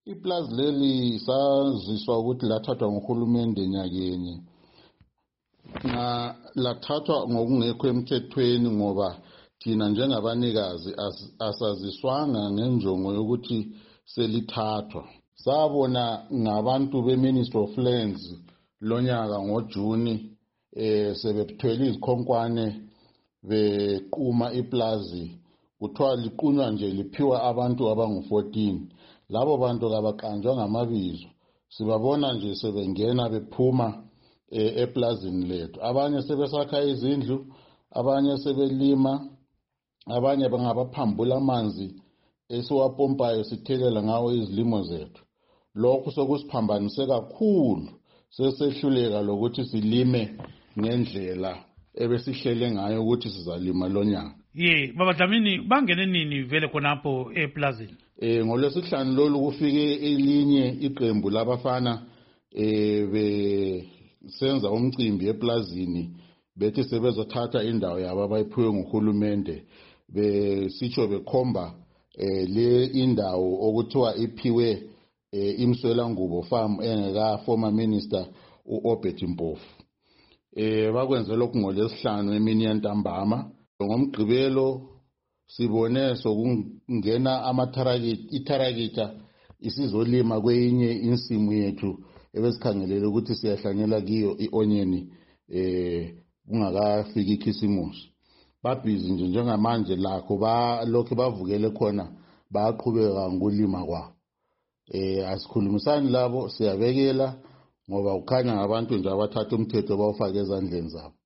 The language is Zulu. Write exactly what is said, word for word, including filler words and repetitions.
Iplazi leli saziswa ukuthi lathathwa nguhulumende nyakenye na lathathwa ngokungekho emthethweni ngoba thina njengabanikazi asaziswanga ngenjongo yokuthi selithathwa. Sabona ngabantu be-Ministry of Lands lonyaka ngoJuni eh sebethwele izikhonkwane bequma iplazi kuthiwa liqunywa nje liphiwa abantu abangu fourteen. Labo bantu kabaqanjwa ngamabizo, sibabona nje sebengena bephuma eplazini lethu. Abanye sebesakha izindlu, abanye sebelima, abanye bangabaphambula amanzi esiwapompayo sithelela ngawo izilimo zethu. Lokho sokusiphambanise kakhulu, sesehluleka lokuthi silime ngendlela ebesihlele ngayo ukuthi sizalima lonyaka. Ye, Baba Dlamini bangene nini vele khonapho eplazini? Eh ngolwesihlanu lolu kufike elinye iqembu labafana eh besenza umcimbi eplazini bethi sebezothatha indawo yabo abayiphiwe nguhulumende besitsho bekhomba eh le indawo okuthiwa iphiwe eh Imswela Ngubo farm engeka former minister uObert Mpofu. Eh bakwenze lokhu ngolwesihlanu emini yantambama. Ngomgqibelo sibone sokungena amatharakiti itharakita isizolima kwenye insimu yethu ebesikhangelele ukuthi siyahlanyela kiyo ionyeni eh kungakafiki ikhisimusi. Babhizi nje njengamanje lakho ba lokho bavukele khona baqhubeka ngokulima kwabo. Eh asikhulumisani labo siyabekela ngoba ukhanya ngabantu nje abathatha umthetho bawufaka ezandleni zabo.